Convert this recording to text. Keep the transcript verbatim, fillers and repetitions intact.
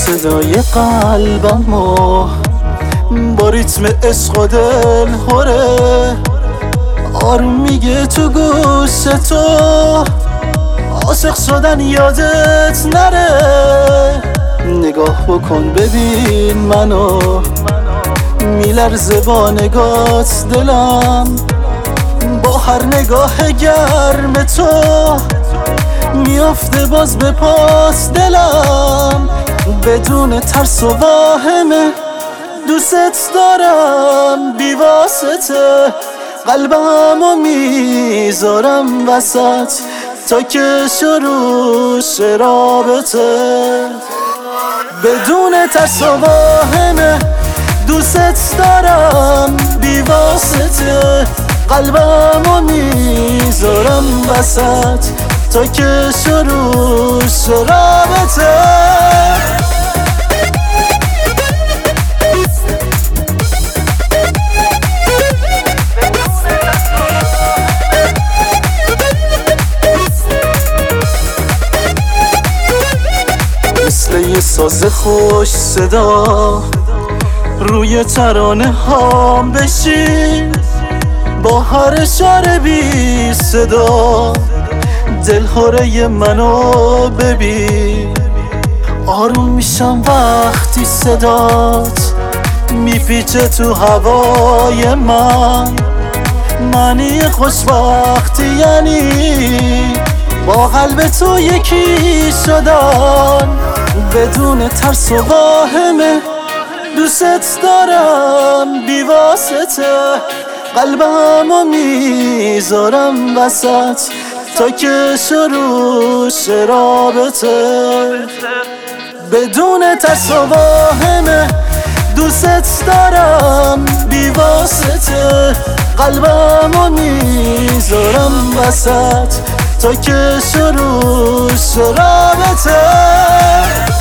صدای قلبمو با ریتم عشق و دل خوره، آروم میگه تو گوش تو عاشق شدن یادت نره. نگاه بکن ببین منو، میلرزه با نگات دلم، با هر نگاه گرم تو میافته باز به پاس دلم. بدون ترس و واهمه دوست دارم بی واسطه، قلبمو میذارم وسط تا که شروع شه رابطه. بدون ترس و واهمه دوست دارم بی واسطه، قلبمو میذارم وسط تا که شروع شه رابطه. مثل یه ساز خوش صدا روی ترانه هام بشین، با هر اشاره بی صدا دلهوره منو ببین. آروم میشم وقتی صدات میپیچه تو هوای من، معنی خوشبختی یعنی با قلب تو یکی شدن. بدون ترس و واهمه دوست دارم بی واسطه، قلبمو میذارم وسط تا که شروع شه رابطه. بدون ترس و واهمه دوست دارم بی واسطه، قلبمو میذارم وسط تا که شروع شه رابطه.